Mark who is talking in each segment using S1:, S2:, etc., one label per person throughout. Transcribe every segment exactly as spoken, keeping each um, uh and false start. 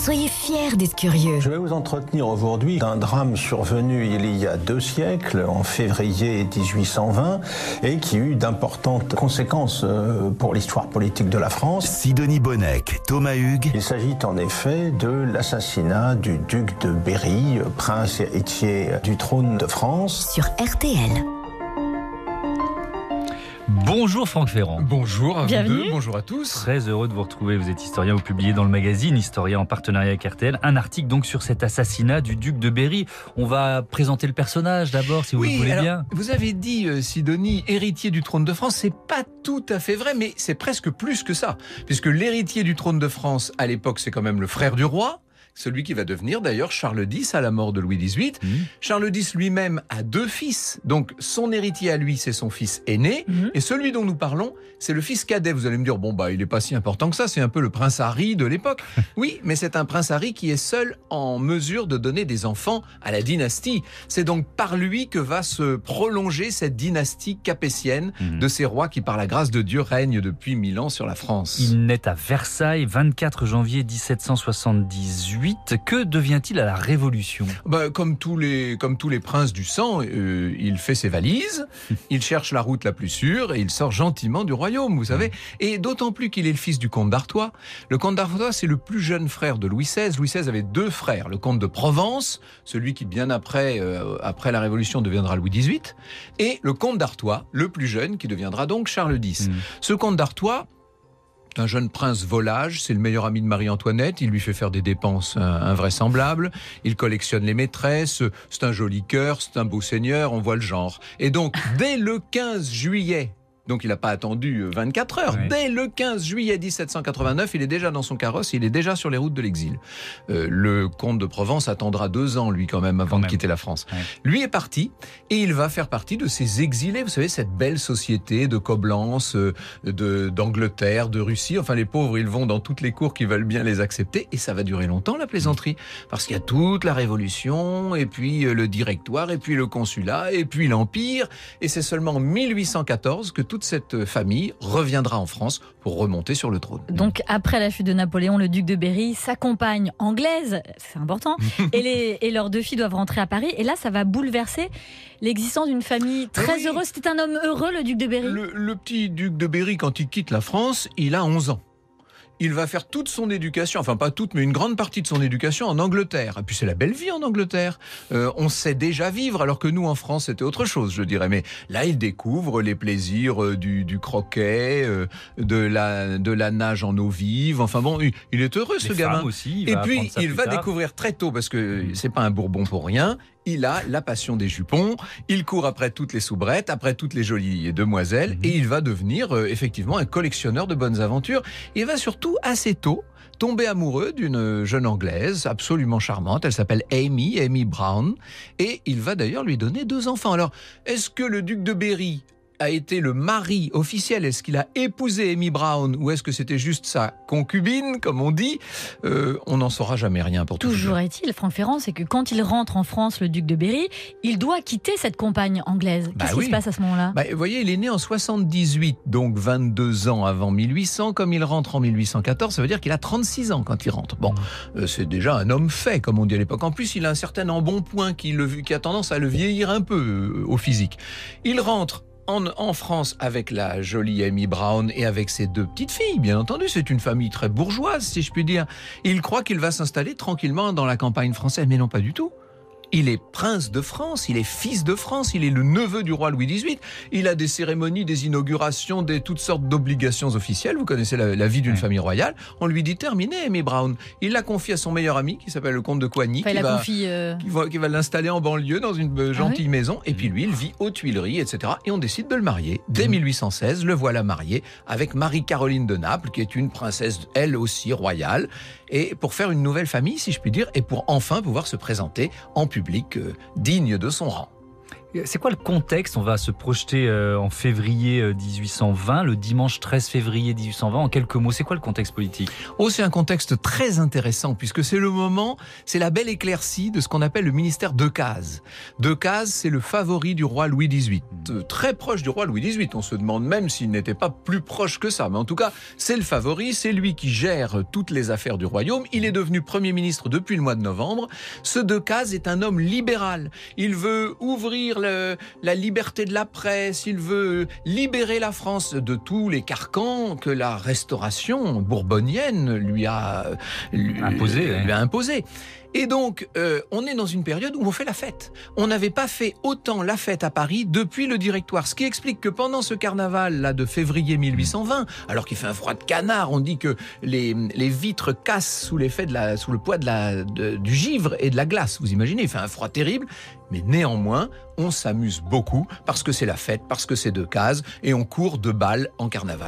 S1: Soyez fiers d'être curieux.
S2: Je vais vous entretenir aujourd'hui d'un drame survenu il y a deux siècles, en février dix-huit cent vingt, et qui eut d'importantes conséquences pour l'histoire politique de la France.
S3: Sidonie Bonnec, Thomas Hugues.
S2: Il s'agit en effet de l'assassinat du duc de Berry, prince héritier du trône de France.
S1: Sur R T L.
S4: Bonjour Franck Ferrand.
S5: Bonjour à
S6: Bienvenue.
S5: vous deux, bonjour à tous.
S4: Très heureux de vous retrouver. Vous êtes historien, vous publiez dans le magazine Historien en partenariat avec R T L un article donc sur cet assassinat du duc de Berry. On va présenter le personnage d'abord, si vous
S5: oui,
S4: le voulez
S5: alors,
S4: bien.
S5: Vous avez dit, euh, Sidonie, héritier du trône de France. C'est pas tout à fait vrai, mais c'est presque plus que ça. Puisque l'héritier du trône de France, à l'époque, c'est quand même le frère du roi. Celui qui va devenir d'ailleurs Charles dix à la mort de Louis dix-huit. Mmh. Charles dix lui-même a deux fils. Donc son héritier à lui, c'est son fils aîné. Mmh. Et celui dont nous parlons, c'est le fils cadet. Vous allez me dire, bon, bah, il n'est pas si important que ça. C'est un peu le prince Harry de l'époque. Oui, mais c'est un prince Harry qui est seul en mesure de donner des enfants à la dynastie. C'est donc par lui que va se prolonger cette dynastie capétienne mmh. de ces rois qui, par la grâce de Dieu, règnent depuis mille ans sur la France.
S4: Il naît à Versailles, vingt-quatre janvier dix-sept cent soixante-dix-huit. Que devient-il à la Révolution ?
S5: bah, comme, tous les, comme tous les princes du sang, euh, il fait ses valises, il cherche la route la plus sûre et il sort gentiment du royaume, vous savez. Et d'autant plus qu'il est le fils du comte d'Artois. Le comte d'Artois, c'est le plus jeune frère de Louis seize. Louis seize avait deux frères, le comte de Provence, celui qui bien après, euh, après la Révolution deviendra Louis dix-huit, et le comte d'Artois, le plus jeune, qui deviendra donc Charles dix. Mmh. Ce comte d'Artois, un jeune prince volage, c'est le meilleur ami de Marie-Antoinette, il lui fait faire des dépenses invraisemblables, il collectionne les maîtresses, c'est un joli cœur, c'est un beau seigneur, on voit le genre. Et donc, dès le quinze juillet, donc il n'a pas attendu vingt-quatre heures. Oui. Dès le quinze juillet dix-sept cent quatre-vingt-neuf, il est déjà dans son carrosse, il est déjà sur les routes de l'exil. Euh, le comte de Provence attendra deux ans, lui, quand même, avant quand de même. quitter la France. Oui. Lui est parti, et il va faire partie de ces exilés. Vous savez, cette belle société de Coblence, de, d'Angleterre, de Russie. Enfin, les pauvres, ils vont dans toutes les cours qui veulent bien les accepter, et ça va durer longtemps, la plaisanterie. Parce qu'il y a toute la Révolution, et puis le Directoire, et puis le Consulat, et puis l'Empire. Et c'est seulement en mille huit cent quatorze que toute cette famille reviendra en France pour remonter sur le trône.
S6: Donc après la chute de Napoléon, le duc de Berry, sa compagne anglaise, c'est important, et, les, et leurs deux filles doivent rentrer à Paris. Et là, ça va bouleverser l'existence d'une famille très oui. heureuse. C'était un homme heureux, le duc de Berry.
S5: Le, le petit duc de Berry, quand il quitte la France, il a onze ans. Il va faire toute son éducation, enfin pas toute, mais une grande partie de son éducation en Angleterre. Et puis c'est la belle vie en Angleterre. Euh, on sait déjà vivre, alors que nous en France c'était autre chose, je dirais. Mais là il découvre les plaisirs du, du croquet, euh, de la de la nage en eau vive. Enfin bon, il est heureux ce
S4: les
S5: gamin.
S4: Aussi, il
S5: Et
S4: va
S5: puis il va
S4: tard.
S5: découvrir très tôt, parce que c'est pas un Bourbon pour rien. Il a la passion des jupons, il court après toutes les soubrettes, après toutes les jolies demoiselles, mmh. et il va devenir euh, effectivement un collectionneur de bonnes aventures. Il va surtout assez tôt tomber amoureux d'une jeune Anglaise absolument charmante. Elle s'appelle Amy, Amy Brown, et il va d'ailleurs lui donner deux enfants. Alors, est-ce que le duc de Berry a été le mari officiel? Est-ce qu'il a épousé Amy Brown ou est-ce que c'était juste sa concubine, comme on dit? euh, On n'en saura jamais rien pour tout.
S6: Toujours est-il, Franck Ferrand, c'est que quand il rentre en France, le duc de Berry, il doit quitter cette compagne anglaise. Qu'est-ce bah oui. qui se passe à ce moment-là?
S5: bah, Vous voyez, il est né en soixante-dix-huit, donc vingt-deux ans avant mille huit cents. Comme il rentre en mille huit cent quatorze, ça veut dire qu'il a trente-six ans quand il rentre. Bon, euh, c'est déjà un homme fait, comme on dit à l'époque. En plus, il a un certain embonpoint qui, le, qui a tendance à le vieillir un peu euh, au physique. Il rentre En, en France avec la jolie Amy Brown et avec ses deux petites filles, bien entendu. C'est une famille très bourgeoise, si je puis dire. Et il croit qu'il va s'installer tranquillement dans la campagne française, mais non, pas du tout. Il est prince de France, il est fils de France, il est le neveu du roi Louis dix-huit. Il a des cérémonies, des inaugurations, des toutes sortes d'obligations officielles. Vous connaissez la, la vie d'une ouais. famille royale. On lui dit terminé, Amy Brown. Il la confie à son meilleur ami qui s'appelle le comte de Coigny, enfin, qui, va, confie, euh... qui, va, qui va l'installer en banlieue dans une euh, gentille ah oui maison. Et puis lui, il vit aux Tuileries, et cetera. Et on décide de le marier. Dès mmh. mille huit cent seize, le voilà marié avec Marie-Caroline de Naples, qui est une princesse, elle aussi, royale. Et pour faire une nouvelle famille, si je puis dire, et pour enfin pouvoir se présenter en public euh, digne de son rang.
S4: C'est quoi le contexte ? On va se projeter euh, en février dix-huit cent vingt, le dimanche treize février dix-huit cent vingt. En quelques mots, c'est quoi le contexte politique ?
S5: Oh, c'est un contexte très intéressant puisque c'est le moment, c'est la belle éclaircie de ce qu'on appelle le ministère Decazes. Decazes, c'est le favori du roi Louis dix-huit, euh, très proche du roi Louis dix-huit. On se demande même s'il n'était pas plus proche que ça. Mais en tout cas, c'est le favori, c'est lui qui gère toutes les affaires du royaume. Il est devenu Premier ministre depuis le mois de novembre. Ce Decazes est un homme libéral. Il veut ouvrir le, la liberté de la presse, il veut libérer la France de tous les carcans que la restauration bourbonienne lui a, lui,
S4: imposé,
S5: lui
S4: ouais.
S5: a imposé. Et donc, euh, on est dans une période où on fait la fête. On n'avait pas fait autant la fête à Paris depuis le Directoire. Ce qui explique que pendant ce carnaval-là de février mille huit cent vingt, alors qu'il fait un froid de canard, on dit que les, les vitres cassent sous l'effet de la, sous le poids de la, de, du givre et de la glace. Vous imaginez, il fait un froid terrible. Mais néanmoins, on s'amuse beaucoup parce que c'est la fête, parce que c'est Decazes et on court de bal en carnaval.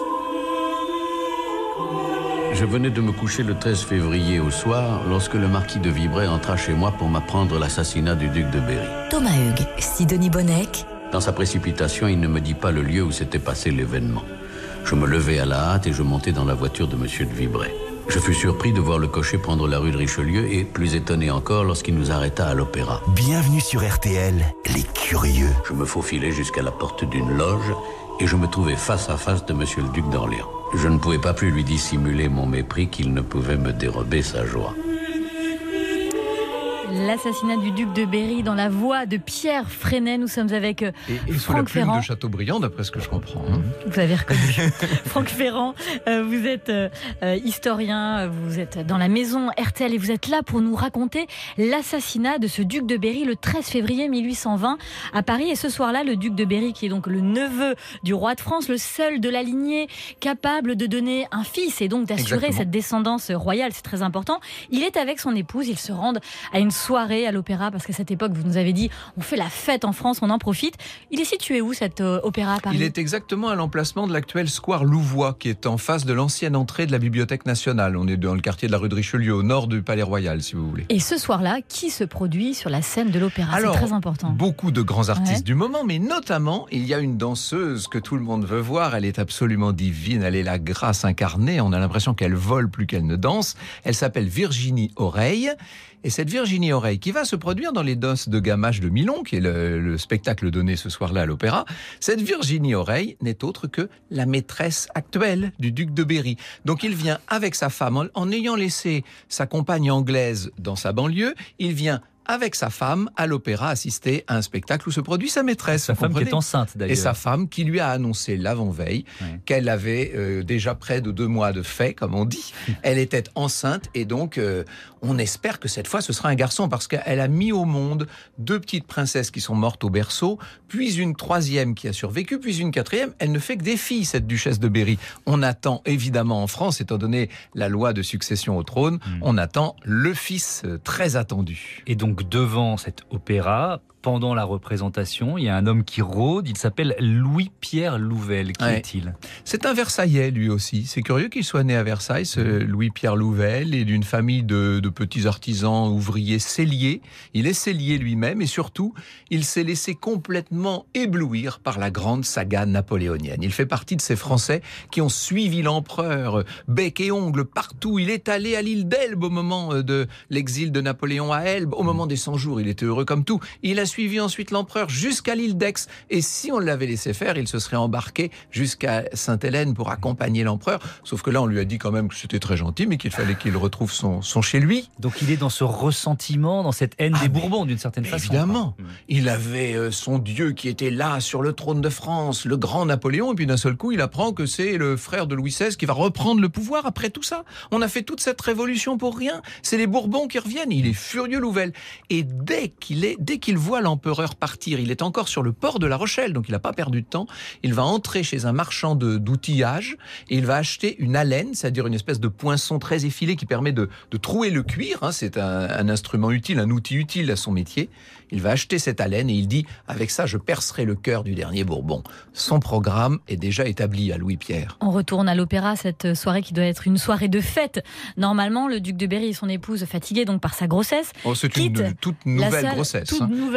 S7: Je venais de me coucher le treize février au soir lorsque le marquis de Vibray entra chez moi pour m'apprendre l'assassinat du duc de Berry.
S1: Thomas Hugues, Sidonie Bonnec.
S7: Dans sa précipitation, il ne me dit pas le lieu où s'était passé l'événement. Je me levai à la hâte et je montai dans la voiture de monsieur de Vibray. Je fus surpris de voir le cocher prendre la rue de Richelieu et plus étonné encore lorsqu'il nous arrêta à l'opéra.
S3: Bienvenue sur R T L, les curieux.
S7: Je me faufilai jusqu'à la porte d'une loge et je me trouvai face à face de monsieur le duc d'Orléans. Je ne pouvais pas plus lui dissimuler mon mépris qu'il ne pouvait me dérober sa joie.
S6: L'assassinat du duc de Berry dans la voix de Pierre Freinet. Nous sommes avec euh,
S5: Et, et sous la
S6: Franck
S5: plume
S6: Ferrand.
S5: de Chateaubriand, d'après ce que je comprends. Hein.
S6: Vous avez reconnu. Franck Ferrand, euh, vous êtes euh, historien, vous êtes dans la maison R T L et vous êtes là pour nous raconter l'assassinat de ce duc de Berry le treize février mille huit cent vingt à Paris. Et ce soir-là, le duc de Berry, qui est donc le neveu du roi de France, le seul de la lignée capable de donner un fils et donc d'assurer
S5: Exactement.
S6: cette descendance royale, c'est très important. Il est avec son épouse, ils se rendent à une soirée à l'opéra parce qu'à cette époque, vous nous avez dit, on fait la fête en France, on en profite. Il est situé où cet euh, opéra à Paris ?
S5: Il est exactement à l'emplacement de l'actuel square Louvois, qui est en face de l'ancienne entrée de la Bibliothèque nationale. On est dans le quartier de la rue de Richelieu, au nord du Palais Royal, si vous voulez.
S6: Et ce soir-là, qui se produit sur la scène de l'opéra ? C'est très important.
S5: Beaucoup de grands artistes
S6: Ouais.
S5: du moment, mais notamment, il y a une danseuse que tout le monde veut voir. Elle est absolument divine, elle est la grâce incarnée. On a l'impression qu'elle vole plus qu'elle ne danse. Elle s'appelle Virginie Oreille. Et cette Virginie Oreille, qui va se produire dans les Noces de Gamache de Milon, qui est le, le spectacle donné ce soir-là à l'opéra, cette Virginie Oreille n'est autre que la maîtresse actuelle du duc de Berry. Donc il vient avec sa femme, en, en ayant laissé sa compagne anglaise dans sa banlieue, il vient avec sa femme à l'opéra assister à un spectacle où se produit sa maîtresse.
S4: Sa
S5: vous
S4: femme qui
S5: comprenez ?
S4: est enceinte d'ailleurs.
S5: Et sa femme qui lui a annoncé l'avant-veille
S4: Ouais.
S5: qu'elle avait euh, déjà près de deux mois de fait, comme on dit. Elle était enceinte et donc euh, on espère que cette fois ce sera un garçon parce qu'elle a mis au monde deux petites princesses qui sont mortes au berceau, puis une troisième qui a survécu, puis une quatrième. Elle ne fait que des filles, cette duchesse de Berry. On attend évidemment en France, étant donné la loi de succession au trône, mmh. on attend le fils euh, très attendu.
S4: Et donc devant cet opéra, pendant la représentation, il y a un homme qui rôde, il s'appelle Louis-Pierre Louvel. Qui
S5: Ouais.
S4: est-il ?
S5: C'est un Versaillais, lui aussi. C'est curieux qu'il soit né à Versailles, ce Louis-Pierre Louvel, et d'une famille de, de petits artisans ouvriers selliers. Il est sellier lui-même, et surtout, il s'est laissé complètement éblouir par la grande saga napoléonienne. Il fait partie de ces Français qui ont suivi l'empereur, bec et ongles, partout. Il est allé à l'île d'Elbe au moment de l'exil de Napoléon à Elbe. Au moment des cent jours, il était heureux comme tout. Il a suivi ensuite l'empereur jusqu'à l'île d'Aix. Et si on l'avait laissé faire, il se serait embarqué jusqu'à Sainte-Hélène pour accompagner l'empereur. Sauf que là, on lui a dit quand même que c'était très gentil, mais qu'il fallait qu'il retrouve son, son chez lui.
S4: Donc il est dans ce ressentiment, dans cette haine
S5: Ah,
S4: des
S5: mais
S4: Bourbons, d'une certaine façon.
S5: Évidemment.
S4: Quoi.
S5: Il avait euh, son Dieu qui était là sur le trône de France, le grand Napoléon, et puis d'un seul coup, il apprend que c'est le frère de Louis seize qui va reprendre le pouvoir après tout ça. On a fait toute cette révolution pour rien. C'est les Bourbons qui reviennent. Il est furieux, Louvel. Et dès qu'il est, dès qu'il voit l'empereur partir, il est encore sur le port de La Rochelle, donc il n'a pas perdu de temps. Il va entrer chez un marchand de, d'outillage et il va acheter une alène, c'est-à-dire une espèce de poinçon très effilé qui permet de, de trouer le cuir. Hein. C'est un, un instrument utile, un outil utile à son métier. Il va acheter cette alène et il dit « Avec ça, je percerai le cœur du dernier Bourbon ». Son programme est déjà établi à Louis-Pierre.
S6: On retourne à l'opéra, cette soirée qui doit être une soirée de fête. Normalement, le duc de Berry et son épouse, fatigués donc par sa grossesse,
S5: Oh, c'est
S6: quitte
S5: une toute
S6: la
S5: nouvelle
S6: salle,
S5: grossesse.
S6: toute
S5: hein.
S6: nouvelle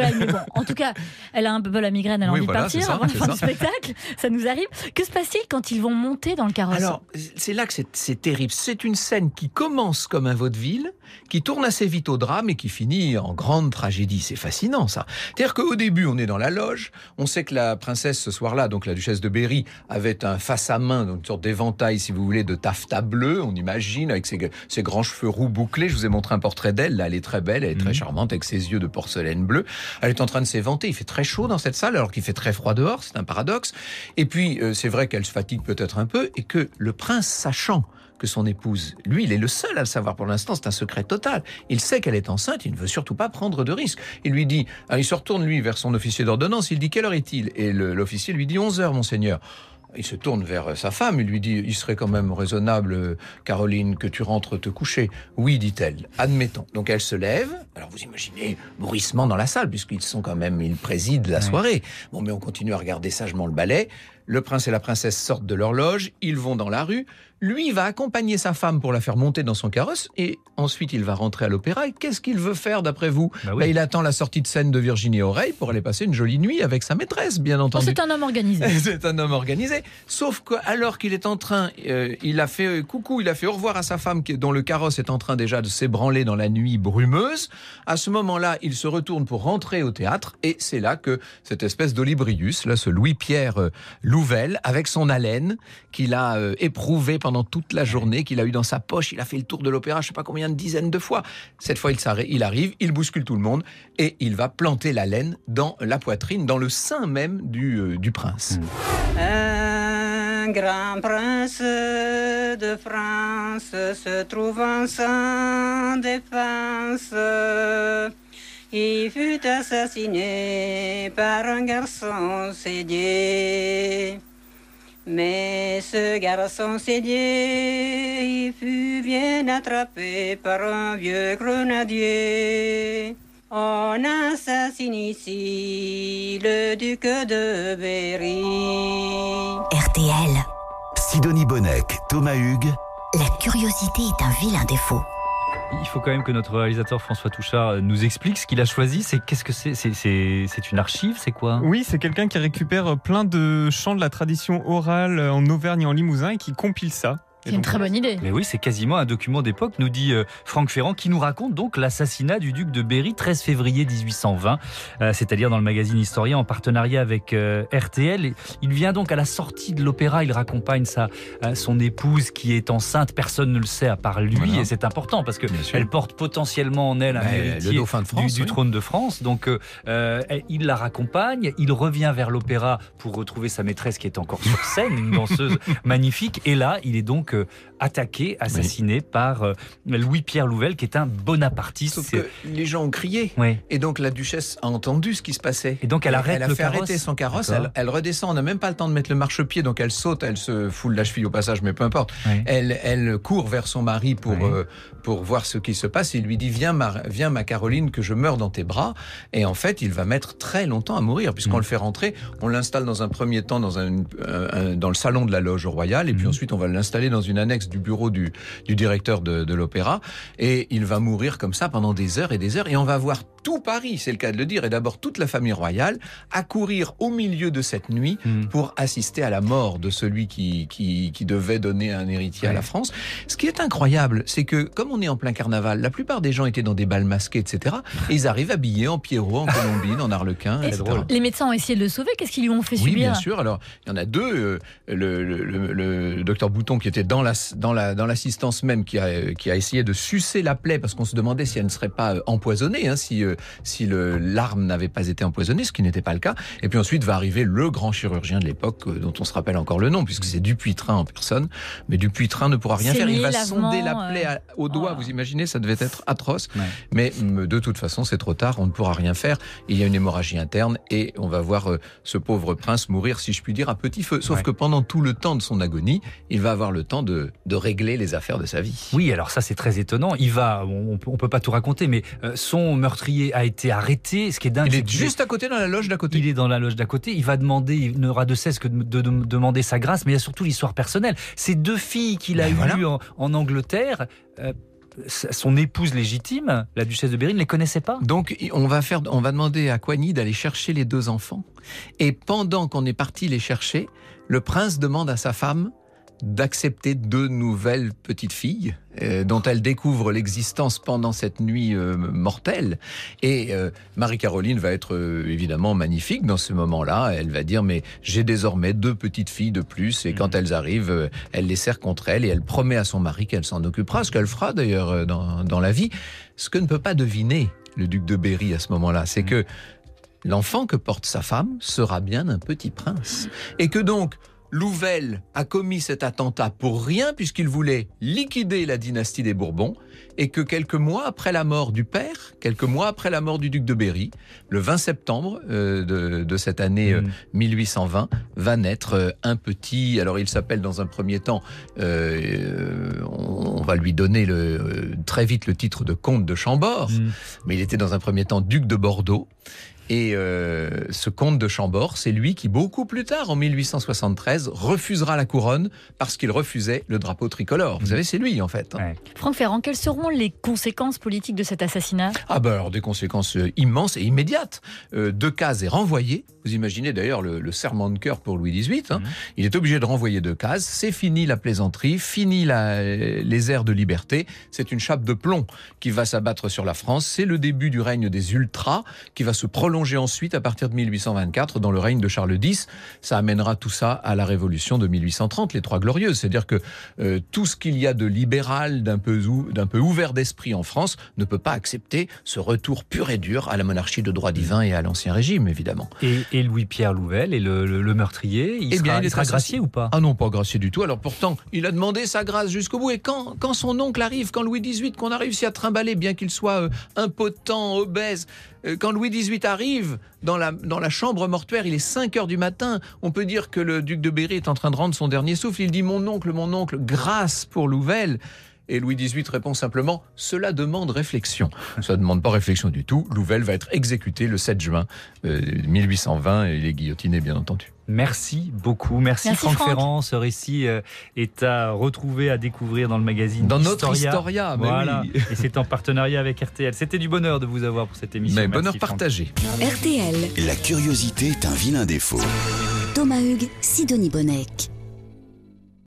S6: calme. Mais bon, en tout cas, elle a un peu la migraine, elle a
S5: Oui,
S6: envie
S5: voilà,
S6: de partir
S5: c'est ça,
S6: avant la
S5: c'est
S6: fin
S5: ça.
S6: du spectacle. Ça nous arrive. Que se passe-t-il quand ils vont monter dans le carrosse?
S5: Alors, c'est là que c'est, c'est terrible. C'est une scène qui commence comme un vaudeville, qui tourne assez vite au drame et qui finit en grande tragédie. C'est fascinant, ça. C'est-à-dire qu'au début, on est dans la loge. On sait que la princesse, ce soir-là, donc la duchesse de Berry, avait un face-à-main, donc une sorte d'éventail, si vous voulez, de taffetas bleu, on imagine, avec ses, ses grands cheveux roux bouclés. Je vous ai montré un portrait d'elle. Là, elle est très belle, elle est très charmante, avec ses yeux de porcelaine bleue. Elle est en train de s'éventer. Il fait très chaud dans cette salle, alors qu'il fait très froid dehors. C'est un paradoxe. Et puis, euh, c'est vrai qu'elle se fatigue peut-être un peu, et que le prince, sachant que son épouse, lui, il est le seul à le savoir pour l'instant, c'est un secret total. Il sait qu'elle est enceinte, il ne veut surtout pas prendre de risques. Il lui dit, alors il se retourne lui vers son officier d'ordonnance, il dit, quelle heure est-il? Et le, l'officier lui dit, onze heures, monseigneur. Il se tourne vers sa femme, il lui dit, il serait quand même raisonnable, Caroline, que tu rentres te coucher. Oui, dit-elle, admettons. Donc elle se lève, alors vous imaginez, bruissement dans la salle, puisqu'ils sont quand même, ils président la soirée. Bon, mais on continue à regarder sagement le ballet. Le prince et la princesse sortent de leur loge, ils vont dans la rue. Lui va accompagner sa femme pour la faire monter dans son carrosse et ensuite il va rentrer à l'opéra. Et qu'est-ce qu'il veut faire d'après vous?
S4: Bah oui.
S5: Bah, il attend la sortie de scène de Virginie Oreille pour aller passer une jolie nuit avec sa maîtresse, bien
S6: Oh,
S5: entendu.
S6: c'est un homme organisé.
S5: C'est un homme organisé. Sauf qu'alors qu'il est en train, euh, il a fait euh, coucou, il a fait au revoir à sa femme qui, dont le carrosse est en train déjà de s'ébranler dans la nuit brumeuse. À ce moment-là, il se retourne pour rentrer au théâtre et c'est là que cette espèce d'Olybrius, là, ce Louis-Pierre euh, Louvel, avec son haleine qu'il a euh, éprouvé pendant toute la journée, qu'il a eu dans sa poche, il a fait le tour de l'opéra, je sais pas combien de dizaines de fois. Cette fois, il, il arrive, il bouscule tout le monde et il va planter la laine dans la poitrine, dans le sein même du, euh, du prince.
S8: Mmh. Un grand prince de France se trouvant sans défense, il fut assassiné par un garçon sédier. Mais ce garçon sédier, il fut bien attrapé par un vieux grenadier. On assassine ici le duc de Berry.
S1: R T L.
S3: Sidonie Bonnec, Thomas Hugues.
S1: La curiosité est un vilain défaut.
S4: Il faut quand même que notre réalisateur François Touchard nous explique ce qu'il a choisi. C'est qu'est-ce que c'est, c'est, c'est, c'est une archive, c'est quoi?
S9: Oui, c'est quelqu'un qui récupère plein de chants de la tradition orale en Auvergne et en Limousin et qui compile ça.
S6: C'est une très bonne idée.
S4: Mais oui, c'est quasiment un document d'époque, nous dit euh, Franck Ferrand, qui nous raconte donc l'assassinat du duc de Berry, treize février dix-huit cent vingt, euh, c'est-à-dire dans le magazine Historien, en partenariat avec euh, R T L. Et il vient donc à la sortie de l'opéra, il raccompagne sa, euh, son épouse qui est enceinte, personne ne le sait à part lui, voilà. Et c'est important parce qu'elle porte potentiellement en elle un
S5: Mais
S4: héritier
S5: le dauphin de France,
S4: du, du
S5: oui.
S4: trône de France. Donc euh, il la raccompagne, il revient vers l'opéra pour retrouver sa maîtresse qui est encore sur scène, une danseuse magnifique, et là il est donc euh, attaqué, assassiné oui. par euh, Louis-Pierre Louvel, qui est un bonapartiste.
S5: Sauf que les gens ont crié.
S4: Oui.
S5: Et donc la duchesse a entendu ce qui se passait.
S4: Et donc elle arrête
S5: elle a
S4: le
S5: fait
S4: carrosse.
S5: arrêter son carrosse, elle, elle redescend, on n'a même pas le temps de mettre le marchepied, donc elle saute, elle se foule la cheville au passage, mais peu importe. Oui. Elle, elle court vers son mari pour, oui. euh, pour voir ce qui se passe, et il lui dit, viens ma, viens ma Caroline, que je meurs dans tes bras. Et en fait, il va mettre très longtemps à mourir, puisqu'on mmh. le fait rentrer, on l'installe dans un premier temps dans, un, un, dans le salon de la loge royale, et puis mmh. ensuite on va l'installer dans une annexe du bureau du, du directeur de, de l'opéra, et il va mourir comme ça pendant des heures et des heures, et on va voir tout Paris, c'est le cas de le dire, et d'abord toute la famille royale, accourir au milieu de cette nuit mmh. pour assister à la mort de celui qui, qui, qui devait donner un héritier ouais. à la France. Ce qui est incroyable, c'est que comme on est en plein carnaval, la plupart des gens étaient dans des bals masqués, et cetera, et ils arrivent habillés en Pierrot, en Colombine, en Arlequin, et cetera.
S6: Les médecins ont essayé de le sauver, qu'est-ce qu'ils lui ont fait
S5: oui,
S6: subir?
S5: Oui, bien sûr, alors il y en a deux, euh, le, le, le, le docteur Bouton qui était dans, la, dans, la, dans l'assistance même, qui a, qui a essayé de sucer la plaie, parce qu'on se demandait si elle ne serait pas empoisonnée, hein, si, euh, si le, l'arme n'avait pas été empoisonnée, ce qui n'était pas le cas. Et puis ensuite va arriver le grand chirurgien de l'époque, euh, dont on se rappelle encore le nom, puisque c'est Dupuytren en personne. Mais Dupuytren ne pourra rien
S6: c'est
S5: faire.
S6: mis,
S5: Il va
S6: lavement,
S5: sonder la plaie à, au doigt. Oh. Vous imaginez, ça devait être atroce. Ouais. Mais de toute façon, c'est trop tard. On ne pourra rien faire. Il y a une hémorragie interne et on va voir euh, ce pauvre prince mourir, si je puis dire, à petit feu. Sauf ouais. que pendant tout le temps de son agonie, il va avoir le temps de, de régler les affaires de sa vie.
S4: Oui, alors ça c'est très étonnant. Il va, on, on peut pas tout raconter, mais euh, son meurtrier a été arrêté. Ce qui est dingue,
S5: il
S4: c'est
S5: est juste à côté dans la loge d'à côté.
S4: Il est dans la loge d'à côté. Il va demander, il n'aura de cesse que de, de, de demander sa grâce, mais il y a surtout l'histoire personnelle. Ces deux filles qu'il a ben eues voilà. en, en Angleterre. Euh, son épouse légitime, la duchesse de Berry, ne les connaissait pas.
S5: Donc on va, faire, on va demander à Coigny d'aller chercher les deux enfants. Et pendant qu'on est parti les chercher, le prince demande à sa femme d'accepter deux nouvelles petites filles euh, dont elle découvre l'existence pendant cette nuit euh, mortelle. Et euh, Marie-Caroline va être euh, évidemment magnifique dans ce moment-là. Elle va dire, mais j'ai désormais deux petites filles de plus, et quand elles arrivent, euh, elle les serre contre elle, et elle promet à son mari qu'elle s'en occupera, ce qu'elle fera d'ailleurs euh, dans, dans la vie. Ce que ne peut pas deviner le duc de Berry à ce moment-là, c'est que l'enfant que porte sa femme sera bien un petit prince. Et que donc, Louvel a commis cet attentat pour rien, puisqu'il voulait liquider la dynastie des Bourbons, et que quelques mois après la mort du père, quelques mois après la mort du duc de Berry, le vingt septembre euh, de, de cette année euh, mille huit cent vingt, va naître euh, un petit... Alors il s'appelle dans un premier temps, euh, on, on va lui donner le, euh, très vite le titre de comte de Chambord, mmh. mais il était dans un premier temps duc de Bordeaux. Et euh, ce comte de Chambord, c'est lui qui, beaucoup plus tard, en mille huit cent soixante-treize, refusera la couronne parce qu'il refusait le drapeau tricolore. Vous savez, c'est lui, en fait.
S6: Ouais. Franck Ferrand, quelles seront les conséquences politiques de cet assassinat ?
S5: Ah ben alors, des conséquences euh, immenses et immédiates. Euh, Decazes est renvoyé. Vous imaginez d'ailleurs le, le serment de cœur pour Louis dix-huit. Hein. Mmh. Il est obligé de renvoyer Decazes. C'est fini la plaisanterie, fini la, les airs de liberté. C'est une chape de plomb qui va s'abattre sur la France. C'est le début du règne des ultras qui va se prolonger ensuite à partir de mille huit cent vingt-quatre dans le règne de Charles X. Ça amènera tout ça à la révolution de mille huit cent trente, les Trois Glorieuses. C'est-à-dire que euh, tout ce qu'il y a de libéral, d'un peu, d'un peu ouvert d'esprit en France ne peut pas accepter ce retour pur et dur à la monarchie de droit divin et à l'Ancien Régime, évidemment.
S4: Et, et Louis-Pierre Louvel, et le, le, le meurtrier, il,
S5: eh
S4: sera,
S5: bien, il,
S4: il sera gracié ou pas ?
S5: Ah non, pas gracié du tout. Alors pourtant, il a demandé sa grâce jusqu'au bout. Et quand, quand son oncle arrive, quand Louis dix-huit, qu'on a réussi à trimballer, bien qu'il soit euh, impotent, obèse, euh, quand Louis dix-huit arrive dans la, dans la chambre mortuaire, il est cinq heures du matin, on peut dire que le duc de Berry est en train de rendre son dernier souffle. Il dit « Mon oncle, mon oncle, grâce pour Louvel ». Et Louis dix-huit répond simplement « Cela demande réflexion ». Ça ne demande pas réflexion du tout. Louvel va être exécuté le sept juin euh, mille huit cent vingt et il est guillotiné, bien entendu.
S4: Merci beaucoup. Merci, Merci Franck, Franck Ferrand. Ce récit euh, est à retrouver, à découvrir dans le magazine
S5: Dans
S4: Historia.
S5: notre Historia.
S4: Voilà.
S5: Oui.
S4: Et c'est en partenariat avec R T L. C'était du bonheur de vous avoir pour cette émission.
S5: Mais
S4: Merci,
S5: bonheur
S4: Franck.
S5: partagé.
S1: R T L.
S3: La curiosité est un vilain défaut.
S1: Thomas Hugues, Sidonie Bonnec.